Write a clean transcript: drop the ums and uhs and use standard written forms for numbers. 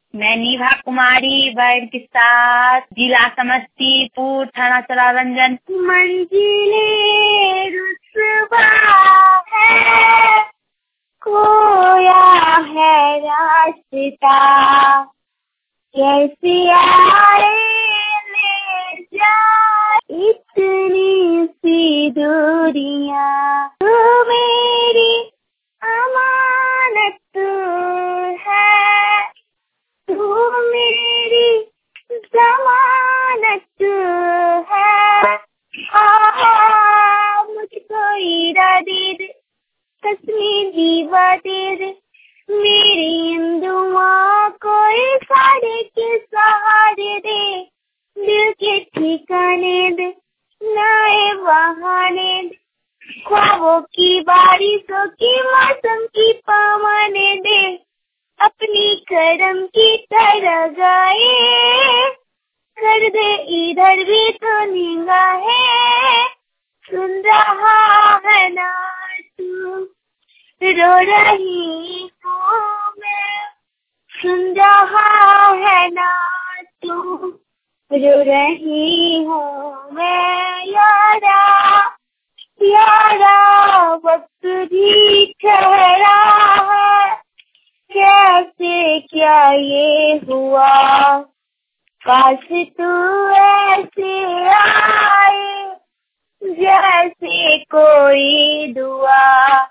मैं निभा कुमारी बर्ड के साथ, जिला समस्तीपुर, थाना सरारंजन। मंजिले रुसवा है, खोया है रास्ता, कैसे आए ले जा इतनी सी दूरियां। तू मेरी अमानत है, तू मेरी जमानत है। मुझको हीरा दे दे, कसमी दीवा दे दे, मेरी इन दुआओं को इशारे के सहारे दे। दिल के ठिकाने दे, नए बहाने दे, ख्वाबों की बारिशों की मौसम की पवने दे। अपनी करम की तरह गाए, कर दे इधर भी तो निगाहें। सुन रहा है ना तू, रो रही हूँ मैं। सुन रहा है ना तू, रो रही हूँ मैं। यारा यारा वक्त भी ठहरा है, कैसे क्या ये हुआ, काश तू ऐसे आए जैसे कोई दुआ।